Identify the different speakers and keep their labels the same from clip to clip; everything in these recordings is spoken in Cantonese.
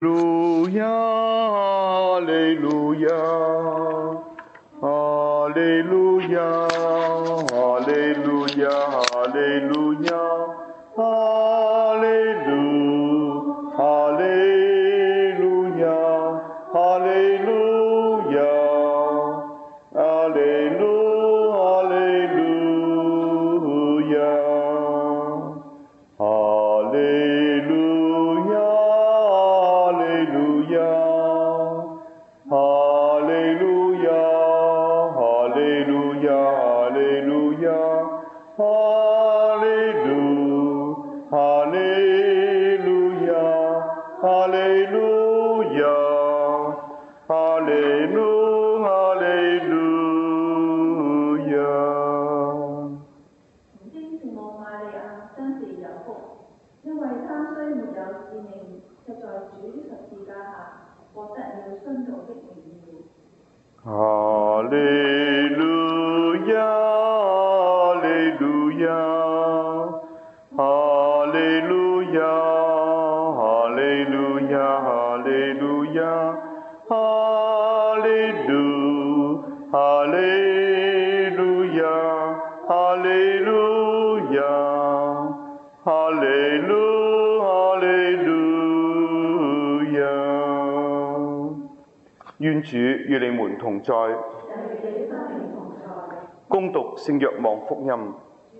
Speaker 1: 路亚，哈利路亚，哈利路亚，哈利路亚，哈利路亚，哈利路，哈利路亚，哈利路亞，哈利路，哈利路亞，哈利路亞，哈利路亞，哈利路亞，哈利路亞，哈利路亞，哈利路，哈利路亞，哈利路亞，哈利路，哈利路亞。
Speaker 2: 經聖母瑪利亞真是有福，因為她雖沒有使命，卻在主的十字架下獲得了殉道的榮耀。
Speaker 1: 哈利路亞，哈利路亞，哈利路亞，哈利路亞，哈利路亞，哈利路，哈利路亞，哈利路亞，哈利路，哈利路亞。願主與你們同在。恭讀聖若望福音。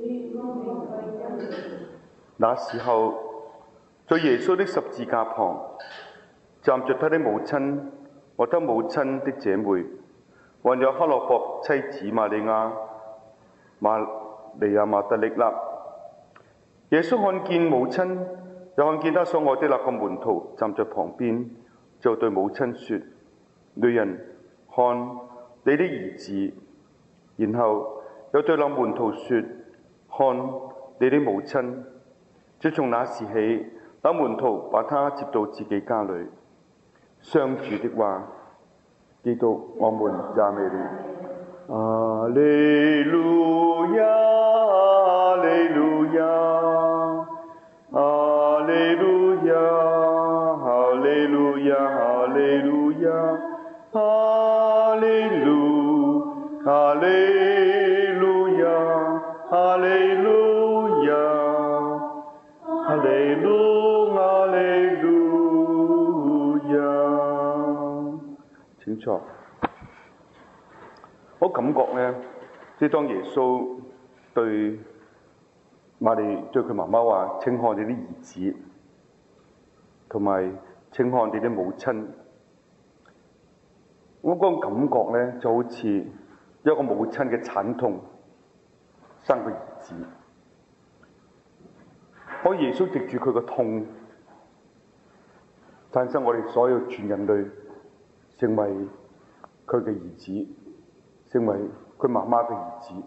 Speaker 1: 那時候，在耶穌的十字架旁，站着他的母親和他母親的姐妹，還有克洛霍妻子瑪利亞、瑪利亞瑪達肋納。耶穌看見母親，又看見他所愛的那個門徒站在旁邊，就對母親說：女人，看你的兒子。然後又對那門徒說：看你的母親。就從那時起，那門徒把他接到自己家裏。上主的話。基督，我們讚美你。阿利路亞，阿利路亞，阿利路亞，哈利路亞，哈利路亞，哈利路，哈利路亞，哈利路亞，哈利路，哈利路亞。請坐。我感覺呢，即係當耶穌對佢媽媽話：請看你啲兒子，同埋請看你啲母親。我嗰種感覺呢，就好似一個母親嘅慘痛生個兒子。我耶穌藉住佢個痛，產生我哋所有全人類成為佢嘅兒子，成為佢媽媽嘅兒子。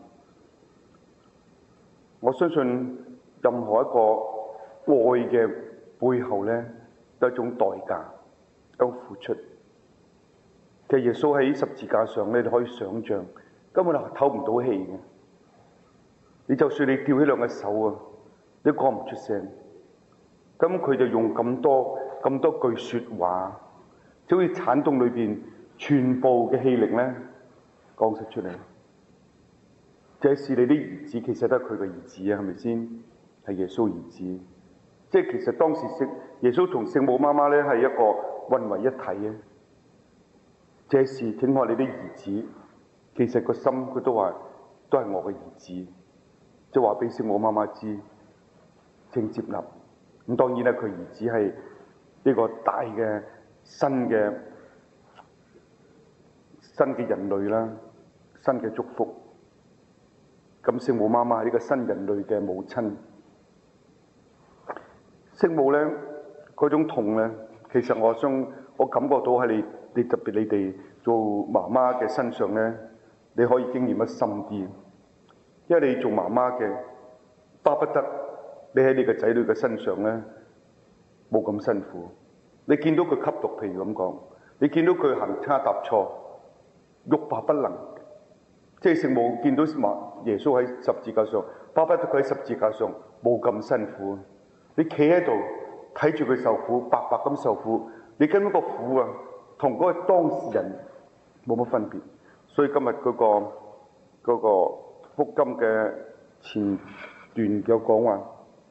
Speaker 1: 我相信任何一個愛嘅背後呢，有一種代價，有付出。其實耶穌喺十字架上咧，你可以想像，根本係透唔到氣嘅。你就算你吊起兩個手啊，你講唔出聲。咁佢就用咁多句説話，就好似產洞裏邊全部嘅氣力咧，講出嚟。這是你的兒子，其實都係佢嘅兒子啊，係咪先？係耶穌兒子。即係其實當時耶穌同聖母媽媽咧係一個混為一體嘅。這是請看你的兒子，其實個心佢都話都係我嘅兒子，就話俾聖母媽媽知，請接納。咁當然啦，佢兒子係呢個大嘅新嘅人類啦，新嘅祝福。咁聖母媽媽係呢個新人類嘅母親。聖母咧嗰種痛咧，其實我感覺到喺你特別你哋做媽媽嘅身上咧，你可以經驗得深啲，因為你做媽媽嘅巴不得你喺你嘅仔女嘅身上咧冇咁辛苦。你見到佢吸毒，譬如咁講，你見到佢行差踏錯，欲罷不能。即係聖母見到耶穌喺十字架上，巴不得佢喺十字架上冇咁辛苦。你企喺度睇住佢受苦，白白咁受苦， 你根本個苦啊，同嗰個當事人冇乜分別。所以今日嗰個福音嘅前段有講話，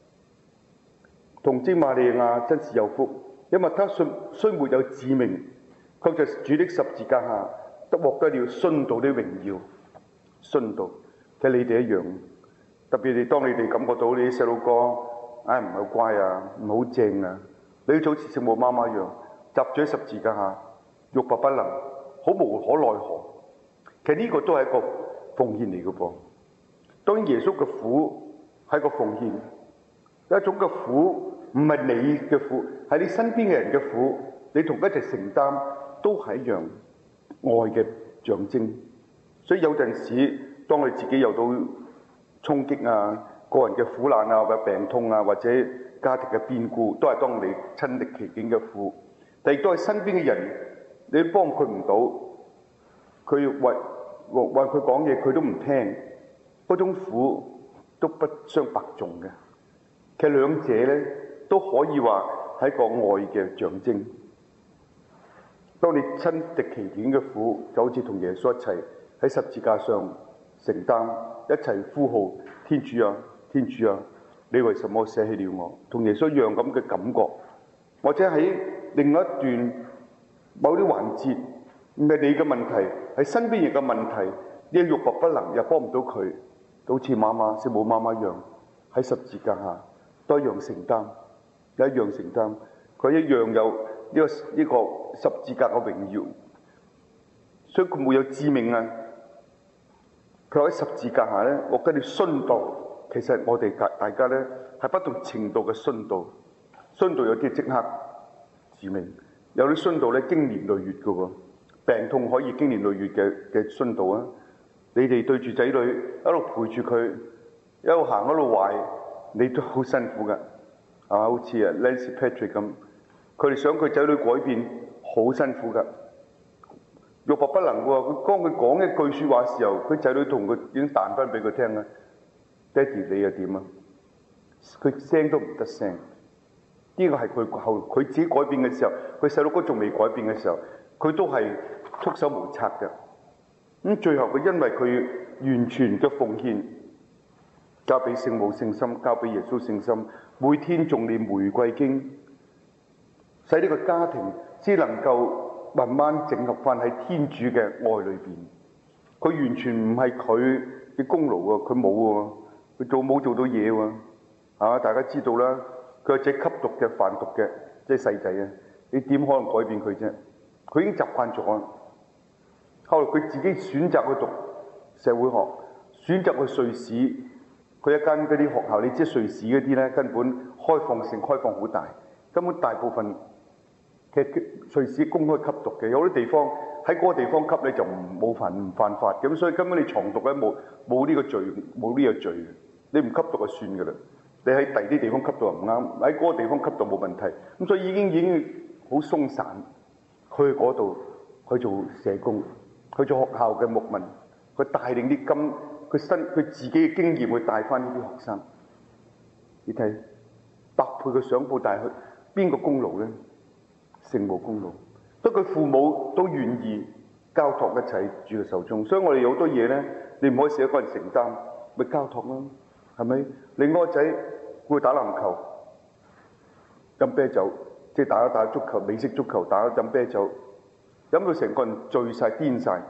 Speaker 1: 童貞瑪利亞真是有福，因為她雖沒有指名，卻在主的十字架下得獲得了殉道的榮耀。殉道，其實你哋一樣，特別你當你哋感覺到你啲細路哥，唔係好乖啊，唔係好正啊，你好似聖母媽媽一樣，集咗喺十字架下，欲罷不能，好無可奈何。其實呢個都係一個奉獻嚟嘅噃。當然耶穌嘅苦係一個奉獻，一種嘅苦唔係你嘅苦，係你身邊嘅人嘅苦，你同佢一齊承擔，都係一樣愛嘅象徵。所以有陣時，當你自己有到衝擊啊、個人嘅苦難啊、或者病痛啊，或者家庭嘅變故，都係當你親歷其境嘅苦。但亦都係身邊嘅人，你幫佢唔到，佢為佢講嘢，佢都唔聽，嗰種苦都不相伯仲嘅。其實兩者咧都可以話係一個愛嘅象徵。當你親歷其境嘅苦，就好似同耶穌一齊喺十字架上承擔，一齊呼號天主啊，天主啊，你為什麼捨棄了我？同耶穌一樣咁嘅感覺。或者喺另外一段某啲環節，唔係你嘅問題，係身邊人嘅問題，你欲罷不能，又幫唔到佢，好似聖母媽媽一樣喺十字架下都一樣承擔，一樣承擔，佢一樣有呢個十字架嘅榮耀。所以佢沒有致命啊！佢喺十字架下咧，我跟你殉道。其實我哋大家咧係不同程度嘅殉道。殉道有啲即刻致命，有啲殉道咧經年累月嘅喎，病痛可以經年累月嘅殉道啊！你哋對住仔女一路陪住佢，一路行一路壞，你都好辛苦㗎，係嘛？好似啊 Nancy Patrick 咁，佢哋想佢仔女改變，好辛苦㗎。欲罷不能喎！佢當佢講一句説話時候，佢仔女同佢已經彈翻俾佢聽啦。爹哋你又點啊？佢聲都唔得聲。呢個係佢自己改變嘅時候，佢細佬哥仲未改變嘅時候，佢都係束手無策嘅。咁最後佢因為佢完全嘅奉獻，交俾聖母聖心，交俾耶穌聖心，每天誦念玫瑰經，使呢個家庭先能夠慢慢整合翻喺天主嘅愛裏邊。佢完全唔係佢嘅功勞喎，佢冇喎，佢冇做到嘢喎。啊，大家知道啦。佢係隻吸毒嘅、販毒嘅，即係細仔啊！你點可能改變佢啫？佢已經習慣咗。後來佢自己選擇去讀社會學，選擇去瑞士。佢一間嗰啲學校，你知瑞士嗰啲咧根本開放好大，根本大部分其實瑞士公開吸毒嘅，有啲地方喺嗰個地方吸你就唔犯法，咁所以根本你藏毒咧冇呢個罪，冇呢個罪嘅，你唔吸毒就算㗎啦。你喺第二啲地方吸到又唔啱，喺嗰個地方吸到冇問題，咁所以已經好鬆散。去嗰度去做社工，去做學校嘅牧民，去帶領啲佢自己嘅經驗去帶翻呢啲學生。你睇百倍嘅賞報，但係邊個功勞咧？聖母功勞，不過佢父母都願意交託一切主嘅手中，所以我哋有好多嘢咧，你唔可以寫一個人承擔，咪交託咯。係咪？另外個仔會打籃球、飲啤酒，即係打足球、美式足球、飲啤酒，飲到成個人醉晒、癲晒。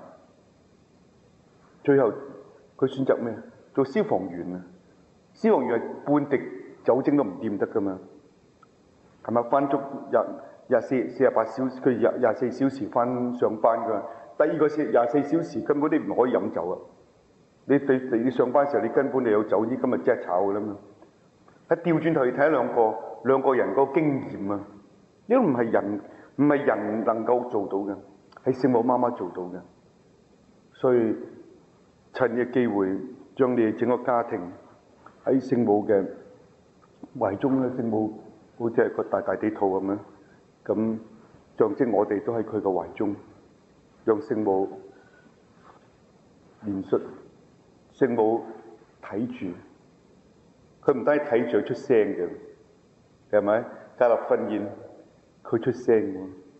Speaker 1: 最後佢選擇咩？做消防員啊！消防員係半滴酒精都唔掂得噶嘛？係咪？翻足48小時，佢24小時翻上班㗎。第二個24小時根本你唔可以飲酒啊！你上班時候，你根本你有酒，今日即係炒㗎啦嘛。喺調轉頭去睇兩個人個經驗啊，呢個唔係人能夠做到嘅，係聖母媽媽做到嘅。所以趁呢個機會，將你整個家庭喺聖母嘅懷中咧，聖母好似係個大地肚咁樣，咁象徵我哋都喺佢嘅懷中，讓聖母憐恤。聖母睇住，佢唔單止睇住，佢出聲嘅，係咪？加勒婚宴，佢出聲喎，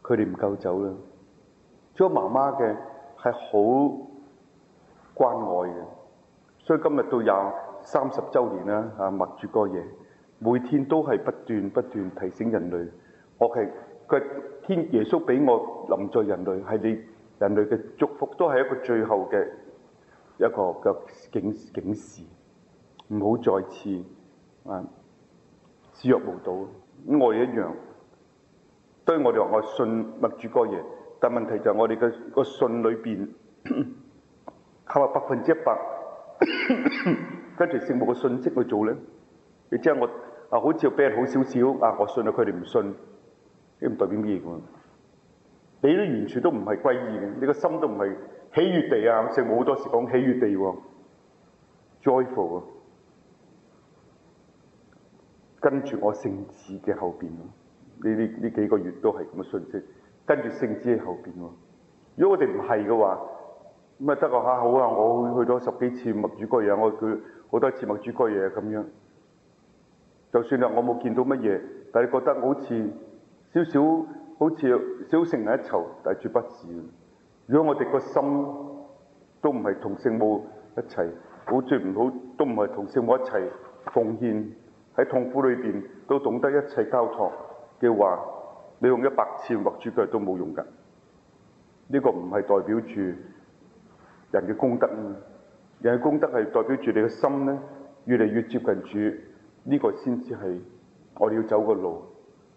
Speaker 1: 佢哋唔夠走啦。做媽媽嘅係好關愛嘅，所以今日到30週年啦，默主哥爺每天都係不斷提醒人類，耶穌俾我臨在人類，係你人類嘅祝福，都係一個最後嘅一個嘅警示，唔好再次視若無睹。咁我哋一樣，當然我哋話我信默主哥爺，但問題就係我哋嘅個信裏邊係咪100%跟住聖母嘅信息去做咧？亦即係我好似俾人好少少我信佢哋唔信，呢唔代表咩嘅？你都完全都唔係歸依嘅，你個心都唔係喜悅地聖母好多時講喜悅地喎 ，joyful 跟住我聖子嘅後邊呢幾個月都係咁嘅信息，跟住聖子喺後邊喎。如果我哋唔係嘅話，咁得個好我去咗10幾次默主哥爺，我去好多次默主哥爺咁樣。就算我冇見到乜嘢，但係覺得好似少勝人一籌，但係絕不是。如果我哋個心都唔係同聖母一齊，都唔係同聖母一齊奉獻，喺痛苦裏邊都懂得一切交託嘅話，你用100次默主哥爺都冇用㗎。呢個唔係代表住人嘅功德啊！人嘅功德係代表住你嘅心咧，越嚟越接近主，呢個先至係我哋要走嘅路。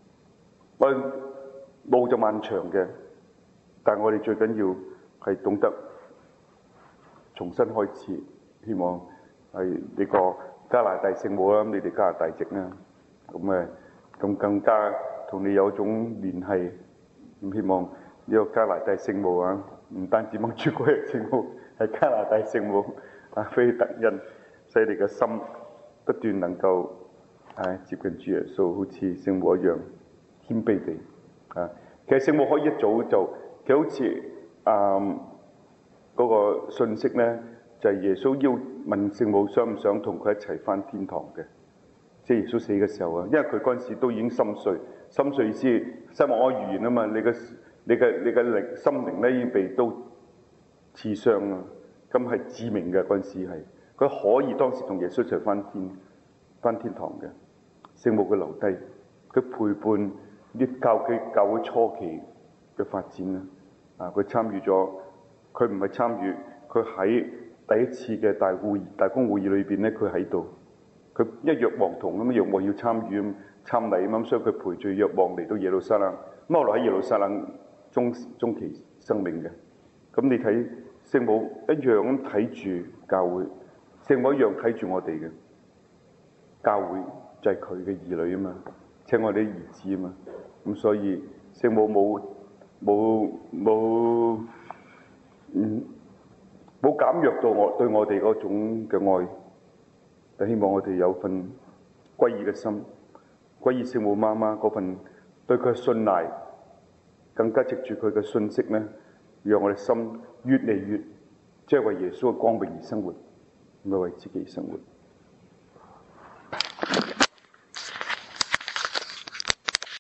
Speaker 1: 路就漫長嘅，但係我哋最緊要係懂得重新開始。希望係呢個加拿大聖母啦，你哋加拿大籍啦，咁更加同你有一種聯繫。咁希望呢個加拿大聖母唔單止默主哥爺聖母，係加拿大聖母菲特恩，使你嘅心不斷能夠接近主耶穌，好似聖母一樣謙卑地其實聖母可以一早就，其實好似嗰個信息咧，就係耶穌要問聖母想唔想同佢一齊返天堂嘅，即係耶穌死嘅時候因為佢嗰陣時都已經心碎意思，西莫安預言啊嘛，你嘅心靈咧已經被刀刺傷咁係致命嘅嗰陣時係，佢可以當時同耶穌一齊返天堂嘅，聖母佢留低，佢陪伴啲教會初期嘅發展佢參與咗，佢唔係參與，佢喺第一次嘅大公會議裏邊咧，佢喺度，佢一若望同咁，若望要參與參禮咁，所以佢陪住若望嚟到耶路撒冷，咁後來喺耶路撒冷終期生命嘅，咁你睇聖母一樣咁睇住教會，聖母一樣睇住我哋嘅教會就係佢嘅兒女啊嘛，請我哋啲兒子啊嘛，咁所以聖母冇減弱到對我哋嗰種嘅愛，但希望我哋有份歸依嘅心，歸依聖母媽媽嗰份對佢嘅信賴，更加藉住佢嘅信息咧，讓我哋心越嚟越即係為耶穌嘅光榮而生活，唔係為自己而生活。